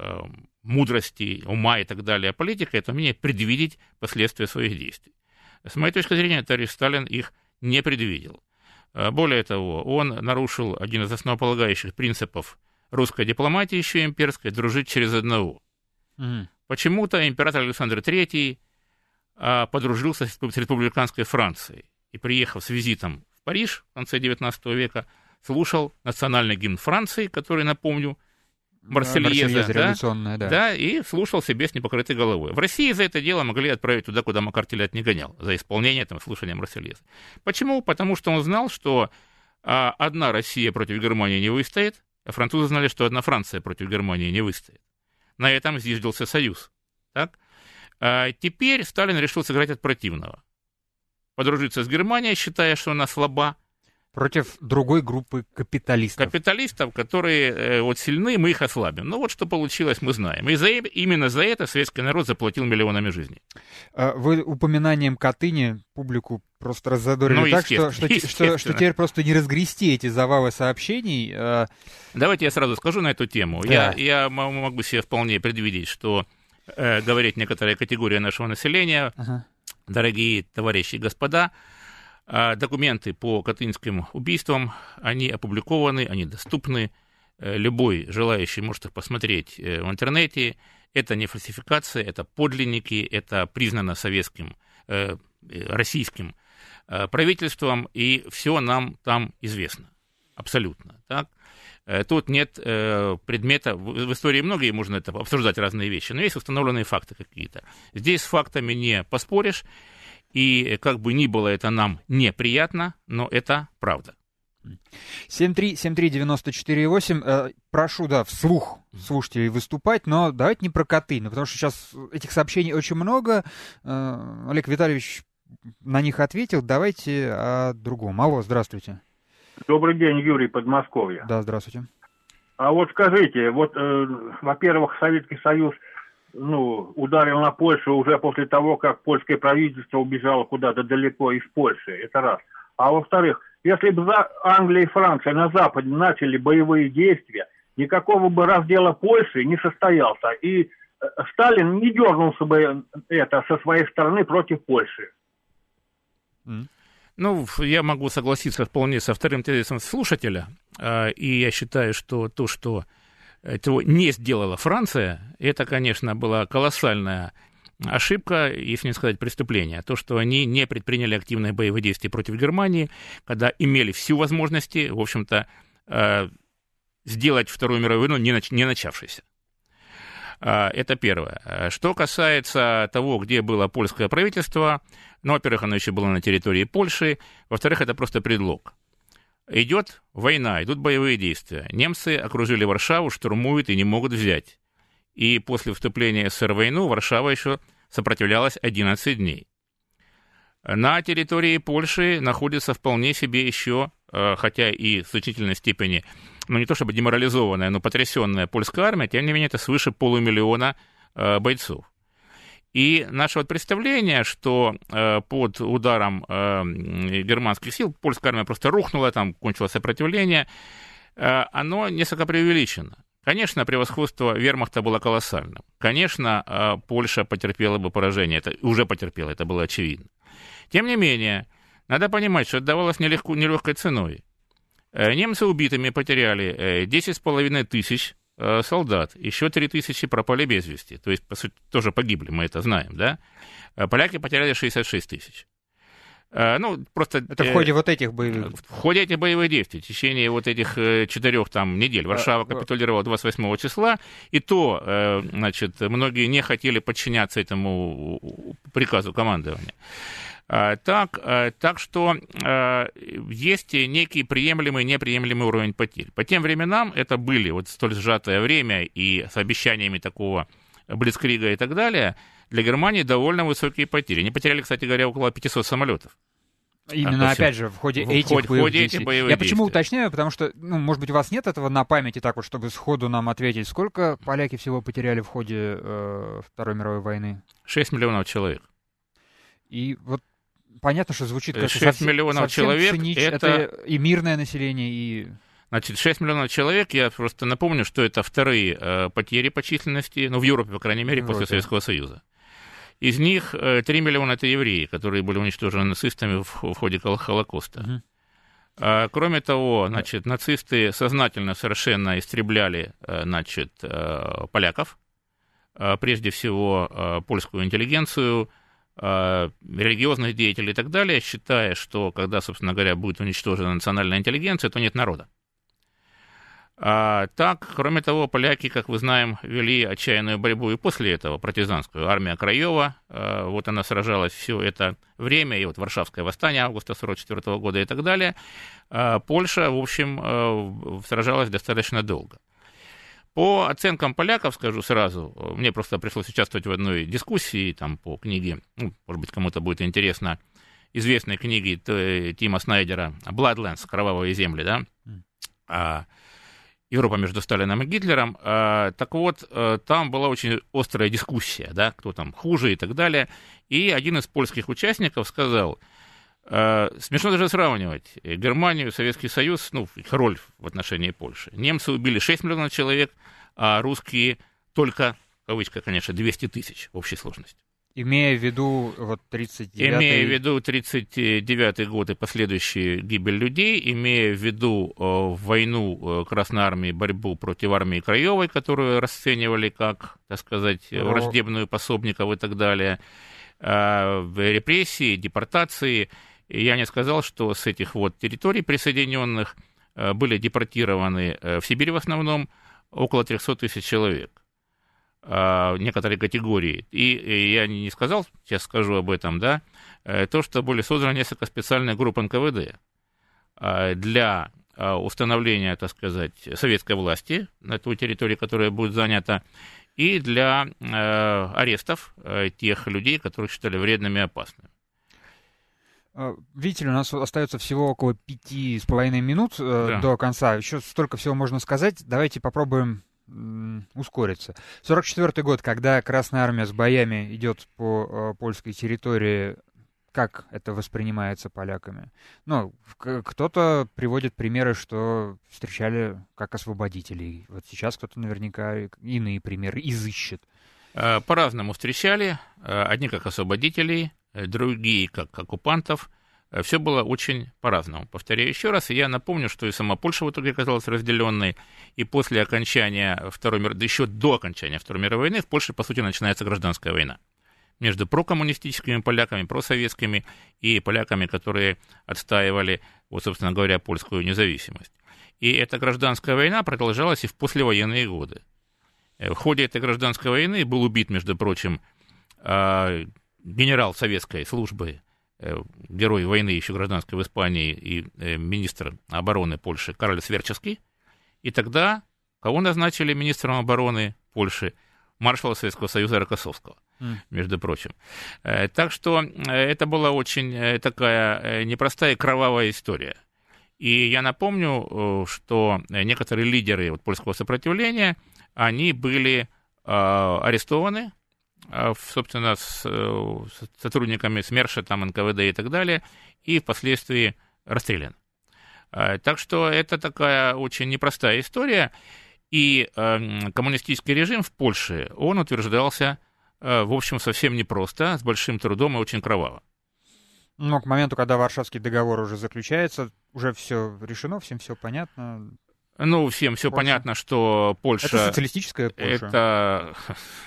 мудрости, ума и так далее политика, это умение предвидеть последствия своих действий. С моей точки зрения, товарищ Сталин их не предвидел. Более того, он нарушил один из основополагающих принципов русской дипломатии, еще имперской, дружить через одного. Mm. Почему-то император Александр Третий подружился с республиканской Францией и, приехав с визитом в Париж в конце девятнадцатого века, слушал национальный гимн Франции, который, напомню, Марсельеза, да, да. Да, и слушал себе с непокрытой головой. В России за это дело могли отправить туда, куда Макар Телят не гонял, за исполнение, там, слушания Марсельеза. Почему? Потому что он знал, что а, одна Россия против Германии не выстоит, а французы знали, что одна Франция против Германии не выстоит. На этом зиждался союз. Так? А теперь Сталин решил сыграть от противного. Подружиться с Германией, считая, что она слаба. Против другой группы капиталистов. Капиталистов, которые э, вот сильны, мы их ослабим. Ну вот что получилось, мы знаем. И за, именно за это советский народ заплатил миллионами жизней. Вы упоминанием Катыни публику просто раззадорили ну, так, что, что, что, что теперь просто не разгрести эти завалы сообщений. Давайте я сразу скажу на эту тему. Да. Я, я могу себе вполне предвидеть, что э, говорит некоторая категория нашего населения, ага. Дорогие товарищи и господа, документы по катынским убийствам, они опубликованы, они доступны. Любой желающий может их посмотреть в интернете. Это не фальсификация, это подлинники, это признано советским, э, российским э, правительством, и все нам там известно. Абсолютно. Так? Тут нет э, предмета, в, в истории многие можно это обсуждать разные вещи, но есть установленные факты какие-то. Здесь с фактами не поспоришь. И как бы ни было это нам неприятно, но это правда. семь три семь три девяносто четыре восемь. Э, прошу, да, вслух слушателей выступать, но давайте не про Катынь, потому что сейчас этих сообщений очень много. Э, Олег Витальевич на них ответил. Давайте о другом. Алло, здравствуйте. Добрый день, Юрий, Подмосковье. Да, здравствуйте. А вот скажите, вот, э, во-первых, Советский Союз ну, ударил на Польшу уже после того, как польское правительство убежало куда-то далеко из Польши. Это раз. А во-вторых, если бы Англия и Франция на Западе начали боевые действия, никакого бы раздела Польши не состоялся. И Сталин не дернулся бы это со своей стороны против Польши. Ну, я могу согласиться вполне со вторым тезисом слушателя. И я считаю, что то, что этого не сделала Франция, это, конечно, была колоссальная ошибка, если не сказать преступление. То, что они не предприняли активные боевые действия против Германии, когда имели всю возможности, в общем-то, сделать Вторую мировую войну, не начавшейся. Это первое. Что касается того, где было польское правительство, ну, во-первых, оно еще было на территории Польши, во-вторых, это просто предлог. Идет война, идут боевые действия. Немцы окружили Варшаву, штурмуют и не могут взять. И после вступления СССР в войну Варшава еще сопротивлялась одиннадцать дней. На территории Польши находится вполне себе еще, хотя и в значительной степени, ну не то чтобы деморализованная, но потрясенная польская армия, тем не менее это свыше полумиллиона бойцов. И наше вот представление, что под ударом германских сил польская армия просто рухнула, там кончилось сопротивление, оно несколько преувеличено. Конечно, превосходство вермахта было колоссальным. Конечно, Польша потерпела бы поражение, это уже потерпела, это было очевидно. Тем не менее, надо понимать, что это давалось нелегко, нелегкой ценой. Немцы убитыми потеряли десять с половиной тысяч солдат, еще три тысячи пропали без вести, то есть, по сути, тоже погибли, мы это знаем, да? Поляки потеряли шестьдесят шесть тысяч. Ну, просто... Это в ходе вот этих боевых... В ходе этих боевых действий, в течение вот этих четырех там недель. Варшава капитулировала двадцать восьмого числа, и то, значит, многие не хотели подчиняться этому приказу командования. Так, так что есть некий приемлемый и неприемлемый уровень потерь. По тем временам это были вот столь сжатое время и с обещаниями такого блицкрига и так далее, для Германии довольно высокие потери. Они потеряли, кстати говоря, около пятисот самолетов. Именно, а, опять же, в ходе в этих ходе, боевых ходе действий. Этих боевых Я действий. Почему уточняю? Потому что, ну, может быть, у вас нет этого на памяти, так вот, чтобы сходу нам ответить, сколько поляки всего потеряли в ходе э, Второй мировой войны? шесть миллионов человек. И вот понятно, что звучит как шесть миллионов человек, цинич, это... это и мирное население, и... Значит, шесть миллионов человек, я просто напомню, что это вторые э, потери по численности, ну, в Европе, по крайней мере, после Советского Союза. Из них э, три миллиона это евреи, которые были уничтожены нацистами в, в ходе Холокоста. Uh-huh. А, кроме того, значит, нацисты сознательно совершенно истребляли, значит, поляков, прежде всего польскую интеллигенцию, религиозных деятелей и так далее, считая, что когда, собственно говоря, будет уничтожена национальная интеллигенция, то нет народа. А так, кроме того, поляки, как вы знаем, вели отчаянную борьбу и после этого, партизанскую. Армия Краева, вот она сражалась все это время, и вот Варшавское восстание августа сорок четвёртого года и так далее. Польша, в общем, сражалась достаточно долго. По оценкам поляков, скажу сразу, мне просто пришлось участвовать в одной дискуссии там, по книге, ну, может быть, кому-то будет интересно, известной книги Тима Снайдера «Bloodlands. Кровавые земли», да, Европа между Сталином и Гитлером. Так вот, там была очень острая дискуссия, да, кто там хуже и так далее. И один из польских участников сказал, смешно даже сравнивать Германию, Советский Союз, ну, их роль в отношении Польши. Немцы убили шесть миллионов человек, а русские только, в кавычках, конечно, двести тысяч в общей сложности. Имея в виду вот тридцать девятый... Имея в виду тридцать девятый год и последующую гибель людей, имея в виду э, войну Красной Армии, борьбу против армии Краевой, которую расценивали как, так сказать, Но... враждебную пособников и так далее, э, репрессии, депортации. И я не сказал, что с этих вот территорий присоединенных э, были депортированы э, в Сибирь в основном около триста тысяч человек. Некоторые категории. И, и я не сказал, сейчас скажу об этом, да, то, что были созданы несколько специальных групп эн ка вэ дэ для установления, так сказать, советской власти на той территории, которая будет занята, и для арестов тех людей, которых считали вредными и опасными. Видите ли, у нас остается всего около пяти с половиной минут да. до конца. Еще столько всего можно сказать. Давайте попробуем ускориться. сорок четвёртый год, когда Красная Армия с боями идет по э, польской территории, как это воспринимается поляками? Ну, кто-то приводит примеры, что встречали как освободителей. Вот сейчас кто-то наверняка иные примеры изыщет. По-разному встречали. Одни как освободителей, другие как оккупантов. все было очень по-разному. Повторяю еще раз, и я напомню, что и сама Польша в итоге оказалась разделенной, и после окончания Второй мировой, да еще до окончания Второй мировой войны в Польше, по сути, начинается гражданская война между прокоммунистическими поляками, просоветскими и поляками, которые отстаивали, вот, собственно говоря, польскую независимость. И эта гражданская война продолжалась и в послевоенные годы. В ходе этой гражданской войны был убит, между прочим, генерал советской службы, герой войны еще гражданской в Испании и министр обороны Польши Карл Сверчевский. И тогда кого назначили министром обороны Польши? Маршала Советского Союза Рокоссовского, mm. между прочим. Так что это была очень такая непростая и кровавая история. И я напомню, что некоторые лидеры вот польского сопротивления, они были арестованы, собственно, с сотрудниками СМЕРШа, там, эн ка вэ дэ и так далее, и впоследствии расстреляны. Так что это такая очень непростая история. И э, коммунистический режим в Польше, он утверждался, э, в общем, совсем непросто, с большим трудом и очень кроваво. Но к моменту, когда Варшавский договор уже заключается, уже все решено, всем все понятно. Ну, всем все понятно, что Польша... Это социалистическая Польша. Это...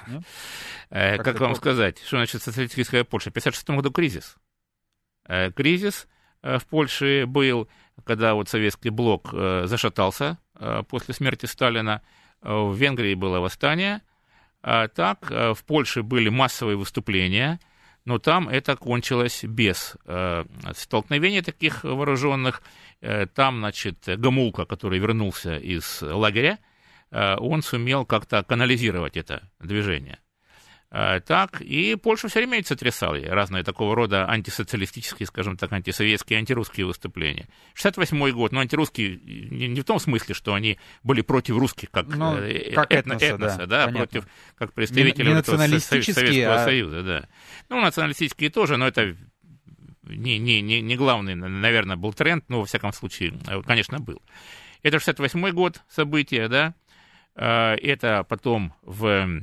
Как, как вам сказать, что значит социалистическая Польша? В пятьдесят шестом году кризис. Кризис в Польше был, когда вот советский блок зашатался после смерти Сталина. В Венгрии было восстание. Так, в Польше были массовые выступления, но там это кончилось без столкновений таких вооруженных. Там, значит, Гомулка, который вернулся из лагеря, он сумел как-то канализировать это движение. Так, и Польша все время сотрясала разные такого рода антисоциалистические, скажем так, антисоветские, антирусские выступления. шестьдесят восьмой год, ну, антирусские не, не в том смысле, что они были против русских, как, ну, как этно, этноса, этноса, да, да, против, как представители не, не этого Советского а... Союза, да. Ну, националистические тоже, но это не, не, не, не главный, наверное, был тренд, но, во всяком случае, конечно, был. Это шестьдесят восьмой год события, да, это потом в...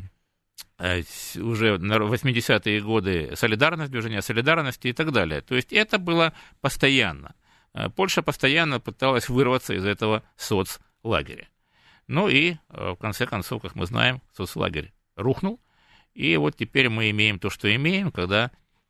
уже на восьмидесятые годы солидарность, движение солидарности и так далее. То есть это было постоянно. Польша постоянно пыталась вырваться из этого соцлагеря. Ну и, в конце концов, как мы знаем, соцлагерь рухнул. И вот теперь мы имеем то, что имеем, когда...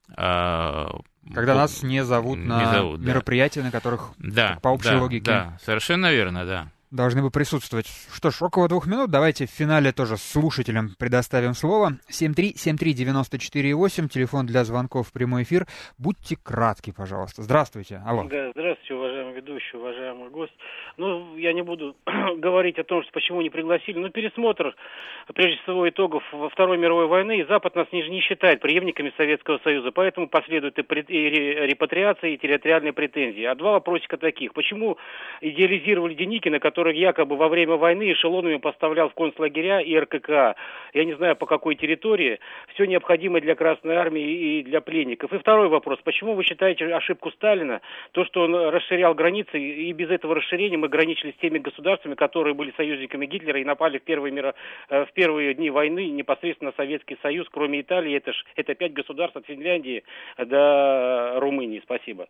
Когда по... нас не зовут не на зовут, мероприятия, да. на которых да, по общей да, логике... Да, совершенно верно, да. Должны бы присутствовать. Что ж, около двух минут. Давайте в финале тоже слушателям предоставим слово. семь три семь три девяносто четыре восемь, телефон для звонков в прямой эфир. Будьте кратки, пожалуйста. Здравствуйте. Алло. Да, здравствуйте, уважаемый ведущий, уважаемый гость. Ну, я не буду говорить о том, что почему не пригласили. Ну, пересмотр, прежде всего, итогов Второй мировой войны. И Запад нас не, не считает преемниками Советского Союза. Поэтому последует и, пред, и репатриация, и территориальные претензии. А два вопросика таких. Почему идеализировали Деникина, который якобы во время войны эшелонами поставлял в концлагеря и эр ка ка а, я не знаю по какой территории, все необходимое для Красной Армии и для пленников. И второй вопрос, почему вы считаете ошибку Сталина, то, что он расширял границы, и без этого расширения мы граничили с теми государствами, которые были союзниками Гитлера и напали в первые, миро... в первые дни войны непосредственно на Советский Союз, кроме Италии, это, ж... это пять государств от Финляндии до Румынии. Спасибо.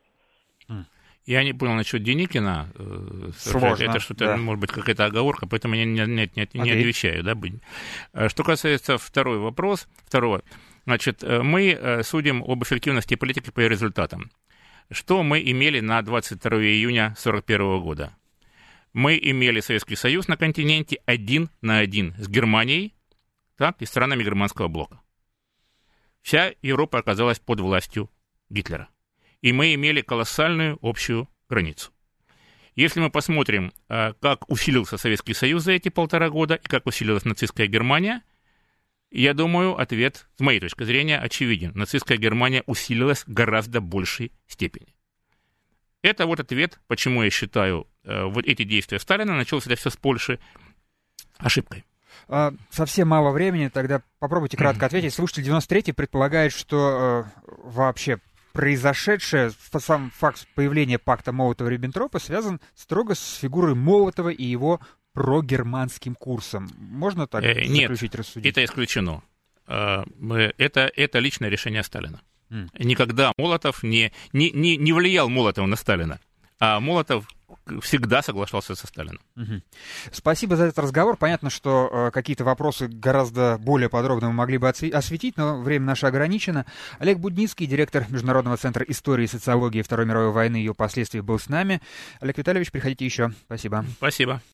Я не понял насчет Деникина. Сложно, это что-то, да. может быть, какая-то оговорка, поэтому я не, не, не, не okay. отвечаю. Да? Что касается второй вопрос, второго, значит, мы судим об эффективности политики по ее результатам. Что мы имели на двадцать второго июня сорок первого года? Мы имели Советский Союз на континенте один на один с Германией, так, и странами германского блока. Вся Европа оказалась под властью Гитлера. И мы имели колоссальную общую границу. Если мы посмотрим, как усилился Советский Союз за эти полтора года и как усилилась нацистская Германия, я думаю, ответ, с моей точки зрения, очевиден. Нацистская Германия усилилась в гораздо большей степени. Это вот ответ, почему я считаю, вот эти действия Сталина, началось это все с Польши, ошибкой. Совсем мало времени, тогда попробуйте кратко ответить. Слушатель девяносто третий предполагает, что э, вообще произошедшее, сам факт появления пакта Молотова-Риббентропа связан строго с фигурой Молотова и его прогерманским курсом. Можно так э, заключить, нет, рассудить? Это исключено. Это, это личное решение Сталина. Mm. Никогда Молотов не, не, не, не влиял Молотов на Сталина, а Молотов всегда соглашался со Сталином. Угу. Спасибо за этот разговор. Понятно, что э, какие-то вопросы гораздо более подробно мы могли бы осветить, но время наше ограничено. Олег Будницкий, директор Международного центра истории и социологии Второй мировой войны и ее последствий, был с нами. Олег Витальевич, приходите еще. Спасибо. Спасибо.